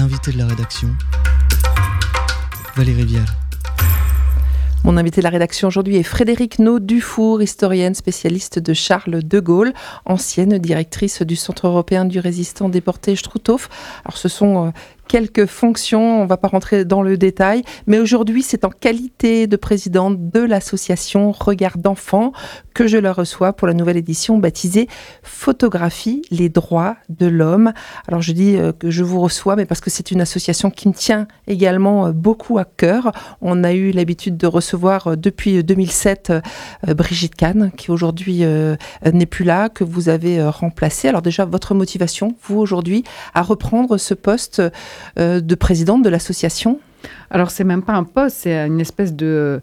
L'invité de la rédaction, Valérie Vial. Mon invité de la rédaction aujourd'hui est Frédérique Naud-Dufour, historienne spécialiste de Charles de Gaulle, ancienne directrice du Centre européen du résistant déporté Struthof. Alors ce sont quelques fonctions, on ne va pas rentrer dans le détail, mais aujourd'hui c'est en qualité de présidente de l'association Regard d'enfants que je la reçois pour la nouvelle édition baptisée Photographie, les droits de l'homme. Alors je dis que je vous reçois, mais parce que c'est une association qui me tient également beaucoup à cœur. On a eu l'habitude de recevoir depuis 2007 Brigitte Kahn, qui aujourd'hui n'est plus là, que vous avez remplacée. Alors déjà, votre motivation, vous aujourd'hui, à reprendre ce poste de présidente de l'association? Alors, c'est même pas un poste, c'est une espèce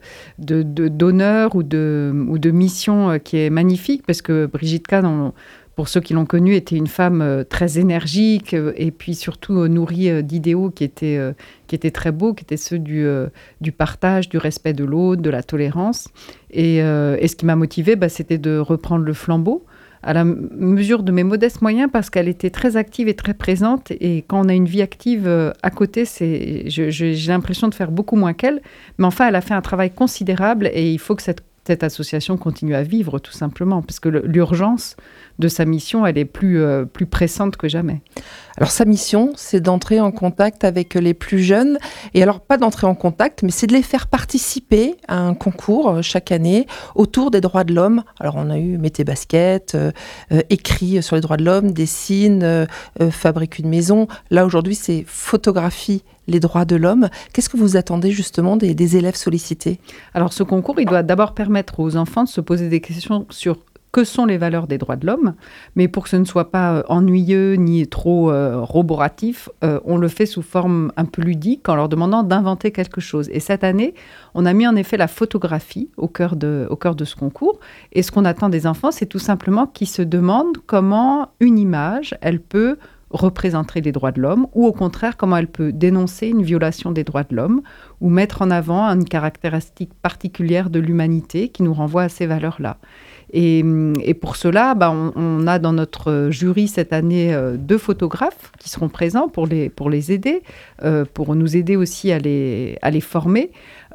d'honneur ou de mission qui est magnifique, parce que Brigitte Kahn, pour ceux qui l'ont connue, était une femme très énergique et puis surtout nourrie d'idéaux qui étaient très beaux, qui étaient ceux du partage, du respect de l'autre, de la tolérance. Et ce qui m'a motivée, c'était de reprendre le flambeau à la mesure de mes modestes moyens, parce qu'elle était très active et très présente. Et quand on a une vie active à côté, j'ai l'impression de faire beaucoup moins qu'elle. Mais enfin, elle a fait un travail considérable et il faut que cette association continue à vivre, tout simplement, parce que l'urgence de sa mission, elle est plus pressante que jamais. Alors sa mission, c'est d'entrer en contact avec les plus jeunes, et alors pas d'entrer en contact, mais c'est de les faire participer à un concours chaque année autour des droits de l'homme. Alors on a eu Mettez Basket, écrit sur les droits de l'homme, dessine, fabrique une maison. Là aujourd'hui, c'est Photographie, les droits de l'homme. Qu'est-ce que vous attendez justement des élèves sollicités? Alors ce concours, il doit d'abord permettre aux enfants de se poser des questions sur que sont les valeurs des droits de l'homme, mais pour que ce ne soit pas ennuyeux ni trop roboratif, on le fait sous forme un peu ludique en leur demandant d'inventer quelque chose. Et cette année, on a mis en effet la photographie au cœur de ce concours. Et ce qu'on attend des enfants, c'est tout simplement qu'ils se demandent comment une image, elle peut représenter les droits de l'homme, ou au contraire, comment elle peut dénoncer une violation des droits de l'homme, ou mettre en avant une caractéristique particulière de l'humanité qui nous renvoie à ces valeurs-là. Et pour cela, on a dans notre jury cette année 2 photographes qui seront présents pour les aider, pour nous aider aussi à les former.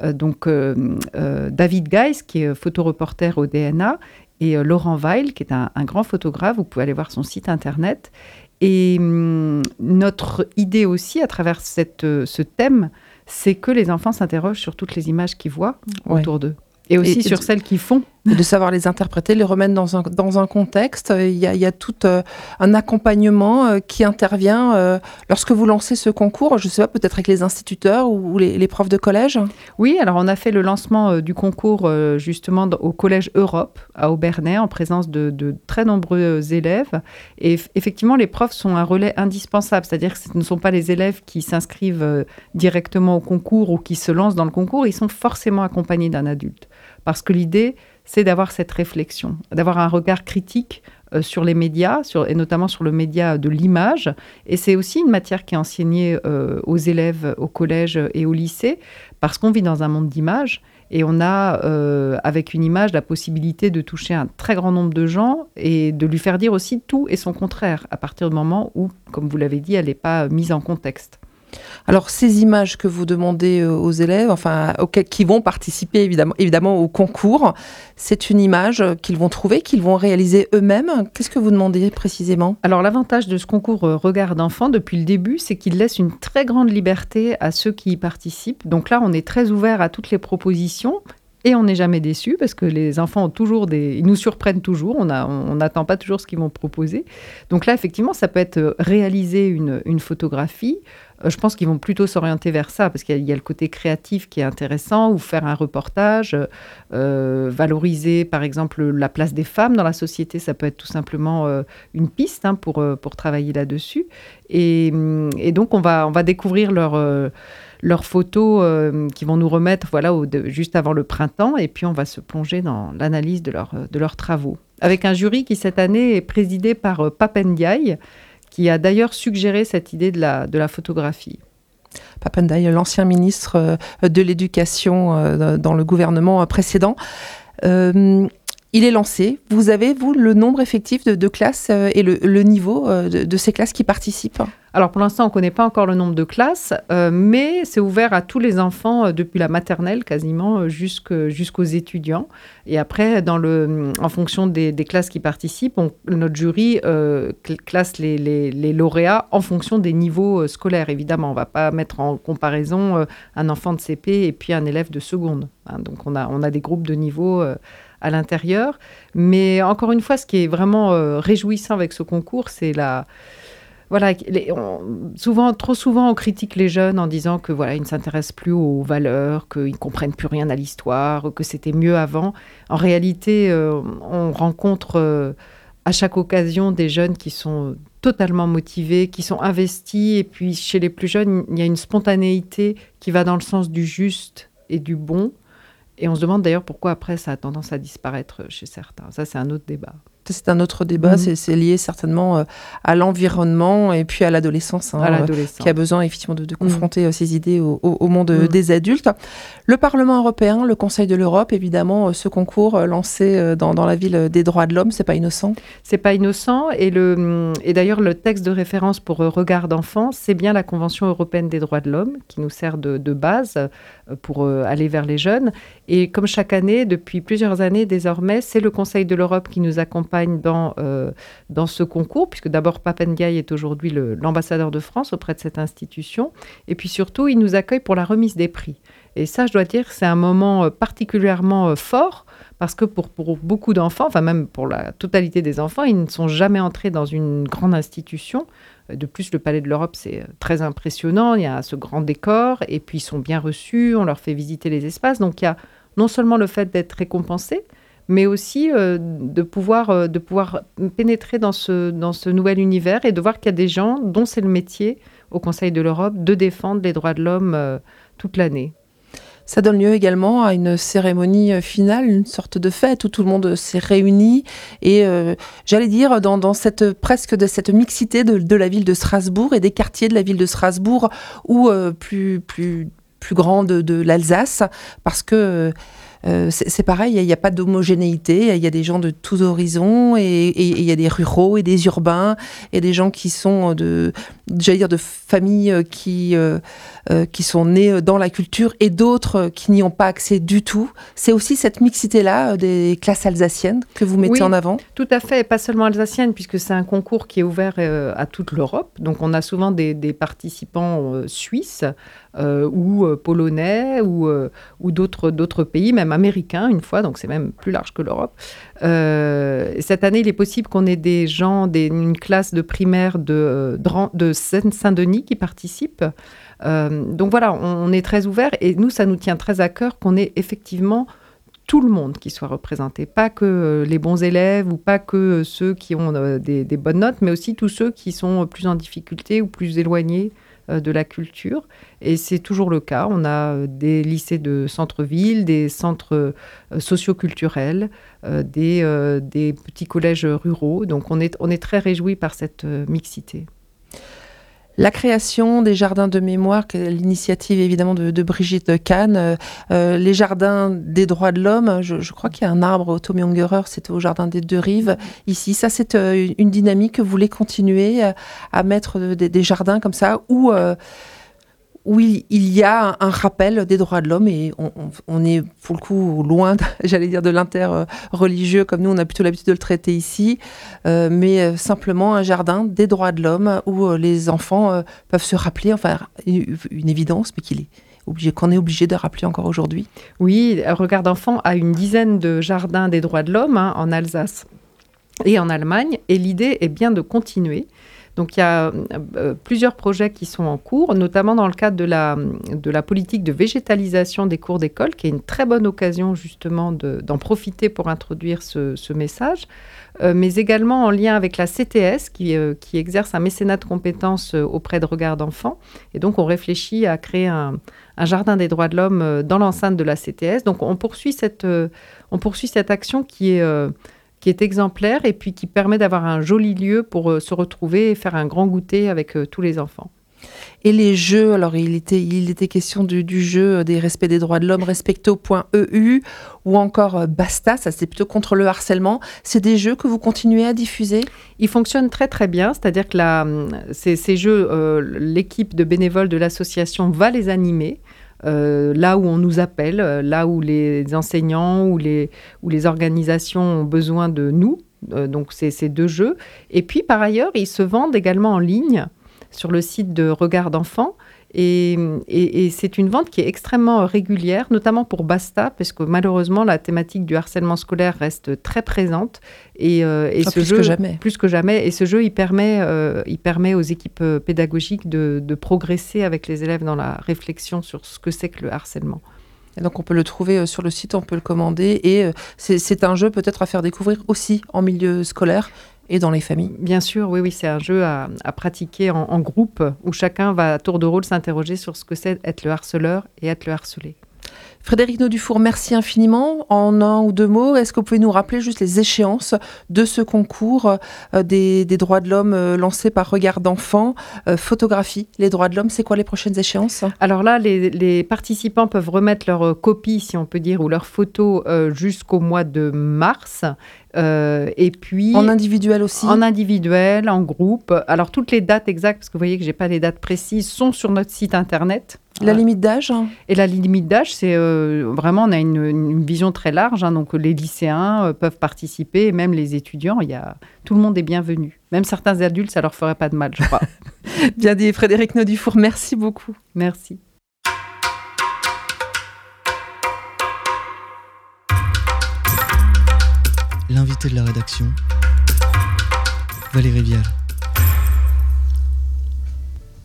David Geis, qui est photoreporter au DNA, et Laurent Weil, qui est un grand photographe. Vous pouvez aller voir son site internet. Et notre idée aussi, à travers ce thème, c'est que les enfants s'interrogent sur toutes les images qu'ils voient autour d'eux. Et aussi sur celles qu'ils font. De savoir les interpréter, les remettre dans un contexte. Il y a tout un accompagnement qui intervient lorsque vous lancez ce concours, je ne sais pas, peut-être avec les instituteurs ou les profs de collège? Oui, alors on a fait le lancement du concours justement au Collège Europe à Obernai, en présence de très nombreux élèves. Et effectivement, les profs sont un relais indispensable, c'est-à-dire que ce ne sont pas les élèves qui s'inscrivent directement au concours ou qui se lancent dans le concours, ils sont forcément accompagnés d'un adulte. Parce que l'idée, c'est d'avoir cette réflexion, d'avoir un regard critique sur les médias, et notamment sur le média de l'image. Et c'est aussi une matière qui est enseignée aux élèves au collège et au lycée, parce qu'on vit dans un monde d'images, et on a, avec une image, la possibilité de toucher un très grand nombre de gens et de lui faire dire aussi tout et son contraire, à partir du moment où, comme vous l'avez dit, elle n'est pas mise en contexte. Alors, ces images que vous demandez aux élèves, qui vont participer évidemment au concours, c'est une image qu'ils vont trouver, qu'ils vont réaliser eux-mêmes. Qu'est-ce que vous demandez précisément? Alors, l'avantage de ce concours Regard d'enfants, depuis le début, c'est qu'il laisse une très grande liberté à ceux qui y participent. Donc là, on est très ouvert à toutes les propositions. Et on n'est jamais déçu parce que les enfants ont ils nous surprennent toujours. On n'attend pas toujours ce qu'ils vont proposer. Donc là, effectivement, ça peut être réaliser une photographie. Je pense qu'ils vont plutôt s'orienter vers ça parce qu'il y a le côté créatif qui est intéressant, ou faire un reportage, valoriser par exemple la place des femmes dans la société. Ça peut être tout simplement une piste pour travailler là-dessus. Et donc, on va découvrir leurs photos qui vont nous remettre juste avant le printemps, et puis on va se plonger dans l'analyse de leurs travaux. Avec un jury qui, cette année, est présidé par Pape Ndiaye, qui a d'ailleurs suggéré cette idée de la photographie. Pape Ndiaye, l'ancien ministre de l'Éducation dans le gouvernement précédent. Il est lancé. Vous avez, le nombre effectif de classes et le niveau de ces classes qui participent? Alors pour l'instant, on ne connaît pas encore le nombre de classes, mais c'est ouvert à tous les enfants depuis la maternelle quasiment jusqu'aux étudiants. Et après, en fonction des classes qui participent, notre jury classe les lauréats en fonction des niveaux scolaires. Évidemment, on ne va pas mettre en comparaison un enfant de CP et puis un élève de seconde. Hein. Donc on a des groupes de niveaux à l'intérieur. Mais encore une fois, ce qui est vraiment réjouissant avec ce concours, c'est voilà, trop souvent, on critique les jeunes en disant que voilà, ils ne s'intéressent plus aux valeurs, qu'ils ne comprennent plus rien à l'histoire, que c'était mieux avant. En réalité, on rencontre à chaque occasion des jeunes qui sont totalement motivés, qui sont investis. Et puis, chez les plus jeunes, il y a une spontanéité qui va dans le sens du juste et du bon. Et on se demande d'ailleurs pourquoi après, ça a tendance à disparaître chez certains. Ça, c'est un autre débat. C'est un autre débat, c'est lié certainement à l'environnement et puis à l'adolescence, qui a besoin effectivement de confronter ses idées au monde des adultes. Le Parlement européen, le Conseil de l'Europe, évidemment, ce concours lancé dans la ville des droits de l'homme, c'est pas innocent. C'est pas innocent et d'ailleurs le texte de référence pour Regard d'enfant, c'est bien la Convention européenne des droits de l'homme qui nous sert de base pour aller vers les jeunes. Et comme chaque année, depuis plusieurs années désormais, c'est le Conseil de l'Europe qui nous accompagne dans ce concours, puisque d'abord Pape Ndiaye est aujourd'hui l'ambassadeur de France auprès de cette institution, et puis surtout, il nous accueille pour la remise des prix. Et ça, je dois dire, c'est un moment particulièrement fort, parce que pour beaucoup d'enfants, enfin même pour la totalité des enfants, ils ne sont jamais entrés dans une grande institution. De plus, le Palais de l'Europe, c'est très impressionnant, il y a ce grand décor, et puis ils sont bien reçus, on leur fait visiter les espaces, donc il y a non seulement le fait d'être récompensé, mais aussi de pouvoir pénétrer dans ce nouvel univers et de voir qu'il y a des gens dont c'est le métier au Conseil de l'Europe de défendre les droits de l'homme toute l'année. Ça donne lieu également à une cérémonie finale, une sorte de fête où tout le monde s'est réuni et j'allais dire dans cette mixité de la ville de Strasbourg et des quartiers de la ville de Strasbourg ou plus grande de l'Alsace, parce que c'est pareil, il n'y a pas d'homogénéité, il y a des gens de tous horizons et il y a des ruraux et des urbains et des gens qui sont de familles qui sont nées dans la culture et d'autres qui n'y ont pas accès du tout. C'est aussi cette mixité-là des classes alsaciennes que vous mettez en avant ? Tout à fait, pas seulement alsacienne, puisque c'est un concours qui est ouvert à toute l'Europe. Donc on a souvent des participants suisses ou polonais ou d'autres pays, même américains une fois, donc c'est même plus large que l'Europe. Cette année, il est possible qu'on ait des gens, une classe de primaire de Seine-Saint-Denis qui participent. Donc voilà, on est très ouvert et nous, ça nous tient très à cœur qu'on ait effectivement tout le monde qui soit représenté, pas que les bons élèves ou pas que ceux qui ont des bonnes notes, mais aussi tous ceux qui sont plus en difficulté ou plus éloignés de la culture. Et c'est toujours le cas. On a des lycées de centre-ville, des centres socioculturels, des petits collèges ruraux. Donc on est très réjouis par cette mixité. La création des jardins de mémoire, l'initiative évidemment de Brigitte Kahn, les jardins des droits de l'homme, je crois qu'il y a un arbre au Tommy Ungerer, c'était au jardin des Deux Rives. Ici, ça c'est une dynamique que vous voulez continuer à mettre des jardins comme ça où il y a un rappel des droits de l'homme et on est pour le coup loin, j'allais dire, de l'inter-religieux comme nous, on a plutôt l'habitude de le traiter ici, mais simplement un jardin des droits de l'homme où les enfants peuvent se rappeler, enfin une évidence, mais qu'on est obligé de rappeler encore aujourd'hui. Oui, Regard d'enfant a une dizaine de jardins des droits de l'homme en Alsace et en Allemagne, et l'idée est bien de continuer. Donc il y a plusieurs projets qui sont en cours, notamment dans le cadre de la politique de végétalisation des cours d'école, qui est une très bonne occasion justement d'en profiter pour introduire ce message, mais également en lien avec la CTS qui exerce un mécénat de compétences auprès de Regard d'enfants. Et donc on réfléchit à créer un jardin des droits de l'homme dans l'enceinte de la CTS. Donc on poursuit cette action qui est exemplaire et puis qui permet d'avoir un joli lieu pour se retrouver et faire un grand goûter avec tous les enfants. Et les jeux, alors il était question du jeu des respects des droits de l'homme, respecto.eu, ou encore Basta, ça c'est plutôt contre le harcèlement. C'est des jeux que vous continuez à diffuser ? Ils fonctionnent très très bien, c'est-à-dire que ces jeux, l'équipe de bénévoles de l'association va les animer. Là où on nous appelle, là où les enseignants ou les organisations ont besoin de nous. Donc, c'est ces 2 jeux. Et puis, par ailleurs, ils se vendent également en ligne sur le site de Regard d'enfants. Et c'est une vente qui est extrêmement régulière, notamment pour Basta, parce que malheureusement, la thématique du harcèlement scolaire reste très présente. Et ce plus jeu, que jamais. Plus que jamais. Et ce jeu, il permet aux équipes pédagogiques de progresser avec les élèves dans la réflexion sur ce que c'est que le harcèlement. Et donc on peut le trouver sur le site, on peut le commander. Et c'est un jeu peut-être à faire découvrir aussi en milieu scolaire et dans les familles. Bien sûr, oui, c'est un jeu à pratiquer en groupe où chacun va à tour de rôle s'interroger sur ce que c'est être le harceleur et être le harcelé. Frédérique Naud-Dufour, merci infiniment. En 1 ou 2 mots, est-ce que vous pouvez nous rappeler juste les échéances de ce concours des droits de l'homme lancé par Regard d'enfants, photographie, les droits de l'homme, c'est quoi les prochaines échéances ? Alors là, les participants peuvent remettre leur copie, si on peut dire, ou leur photo jusqu'au mois de mars. Et puis en individuel aussi ? En individuel, en groupe. Alors toutes les dates exactes, parce que vous voyez que j'ai pas les dates précises, sont sur notre site internet. La limite d'âge ? Et la limite d'âge, c'est vraiment, on a une vision très large. Donc les lycéens peuvent participer, et même les étudiants. Tout le monde est bienvenu. Même certains adultes, ça leur ferait pas de mal, je crois. Bien dit, Frédérique Naud-Dufour, merci beaucoup. Merci. L'invité de la rédaction, Valérie Vial.